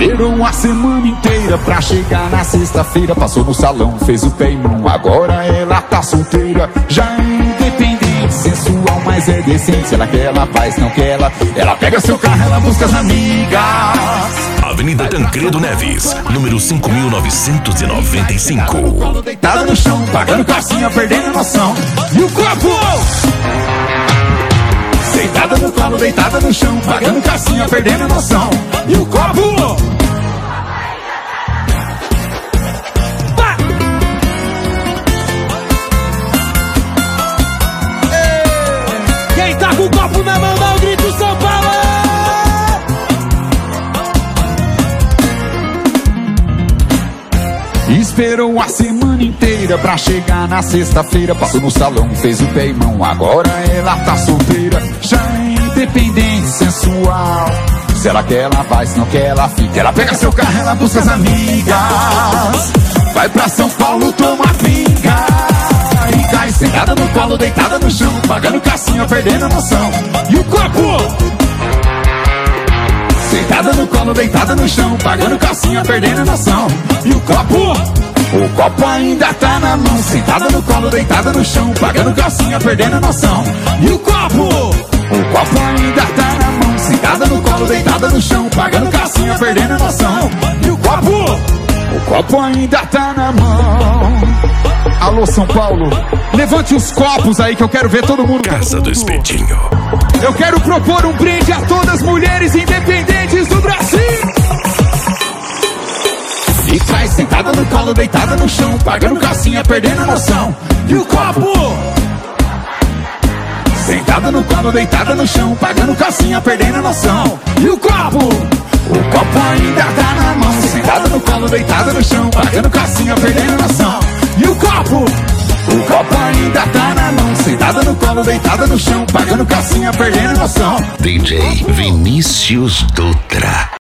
Esperou a semana inteira pra chegar na sexta-feira. Passou no salão, fez o pé e mão. Agora ela tá solteira, já é independente, sensual, mas é decente. Ela quer, ela faz, não quer ela. Ela pega seu carro, ela busca as amigas. Avenida Tancredo Neves, número 5995. Deitada no chão, pagando calcinha, perdendo a noção. E o copo? Deitada no colo, deitada no chão, pagando calcinha, perdendo a noção. E o copo? Quem tá com o copo na mão, dá o grito São Paulo! Esperou a semana inteira pra chegar na sexta-feira. Passou no salão, fez o pé e mão. Agora ela tá solteira, já é independente, sensual. Se ela quer, ela vai, se não quer, ela fica. Ela pega seu carro, ela busca as amigas. Vai pra São Paulo, toma pinga. E cai sentada no colo, deitada no chão, pagando calcinha, perdendo a noção. E o copo? Deitada no colo, deitada no chão, pagando calcinha, perdendo a noção. E o copo? O copo ainda tá na mão. Sentada no colo, deitada no chão, pagando calcinha, perdendo a noção. E o copo? O copo ainda tá na mão. Sentada no colo, deitada no chão, pagando calcinha, perdendo a noção. E o copo? O copo ainda tá na mão. Alô, São Paulo, levante os copos aí que eu quero ver todo mundo. Casa do Espetinho. Eu quero propor um brinde a todas as mulheres independentes do Brasil. E cai sentada no colo, deitada no chão, pagando calcinha, perdendo a noção. E o copo? Sentada no colo, deitada no chão, pagando calcinha, perdendo a noção. E o copo? O copo ainda tá na mão. Sentada no colo, deitada no chão, pagando calcinha, perdendo a noção. E o copo? O copo ainda tá na mão. Sentada no colo, deitada no chão, pagando calcinha, perdendo a noção. DJ Vinícius Dutra.